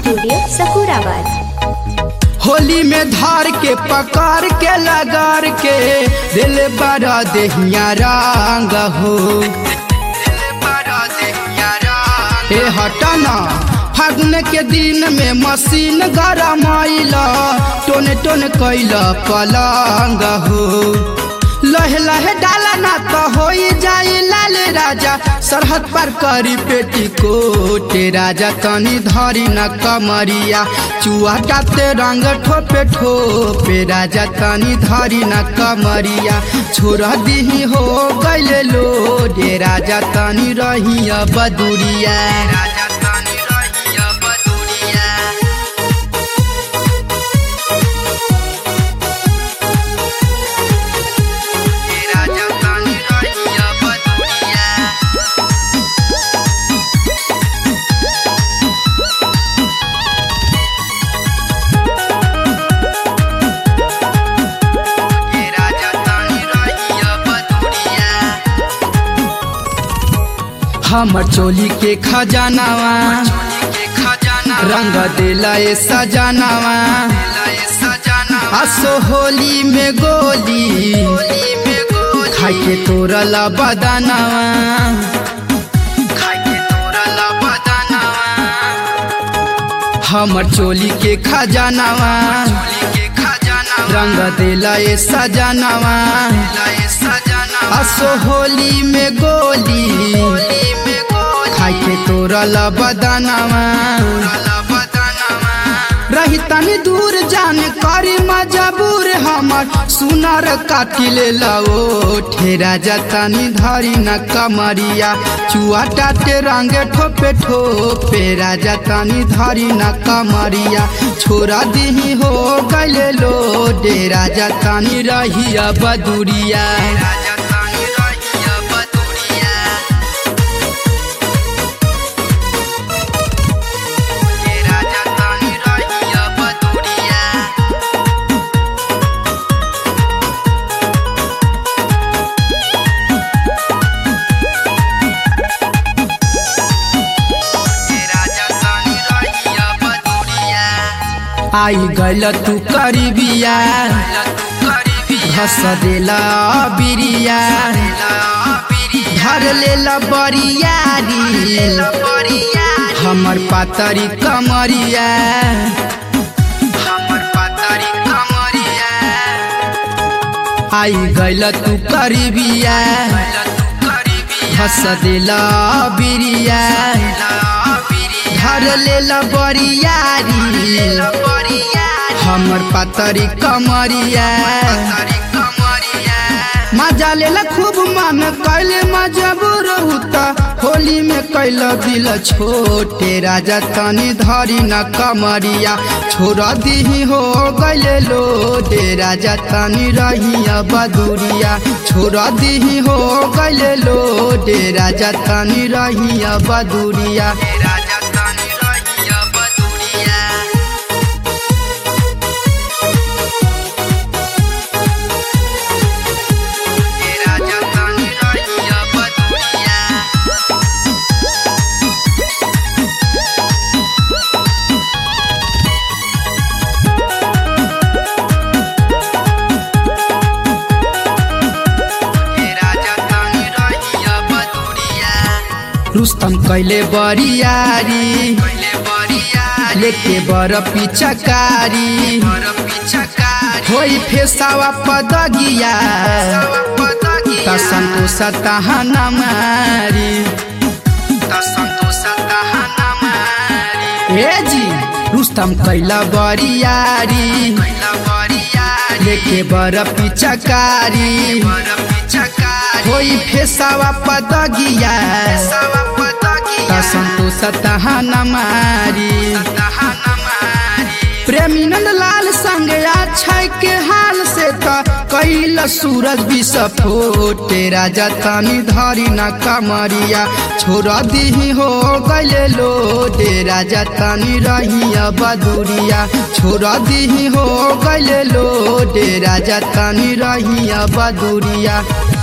Studio Sakurabad. Holi में धार के पकार के लगार के दिल बड़ा देहिया रंग हो ए हटना फागुन के दिन में मशीन गरम आइला टोन टोन कैला पलंग हो लहे लहे डाला ना तो हो जाई लाल राजा सरहद पर करी पेटी कोटे राजा तनी धरी न कमरिया चुआ टाते रंग ठोपे ठोपे राजा तनी धरी न कमरिया छोड़ दी हो गइले लोडे राजा तनी रही बदुरिया हमर चोली के खजानावा रंग दिला सजानावा असो होली में गोली खाई के तोरला बदानावा हमर चोली के खजानावा रंग दिला सजानावा असो होली में गोली खाई के तोरला बदानावा रही तनी दूर जाने करी मजबूर हमर सुनार काटी ले लाओ ठेरा जतनी धरी न कमरिया चुआ टाटे रंगे ठोपे ठोपे राजा तनी धरी न कमरिया छोड़ा दी हो गइले लो डेरा जतनी रही बदुरिया आई गल तू करीबिया घस देला बिरिया धर लेला बरियारी हमर पातरी कमरिया आई गल तू करीबिया घस देला बिरिया धर लेला बरियारी हमर पातरी कमरिया मजा लेला खूब मन कैले मजबूर हुता होली में कैल दिल छोटे राजा तनी धरी न कमरिया छोड़ दी हो गइले लोडे राजा तनी रही बदुरिया छोड़ दी हो गइले लोडे राजा तनी रही बदुरिया रुस्तम कैले बरियारी लेके बर पिचकारी होई फेसावा पदगिया संतोष तहना मारी ए जी रुस्तम कैला बरियारी लेके बर पिचकारी होई फेसावा पदगिया संतोष तहना मारी प्रेमी नंदलाल संग अच्छा के हाल से तो कैल सूरज विस्फोटे राजा तनी धरी न कमरिया छोड़ दी हो गइले लोडे राजा तनी रही बदुरिया छोड़ दी हो गइले लोडे राजा तनी रही बदुरिया।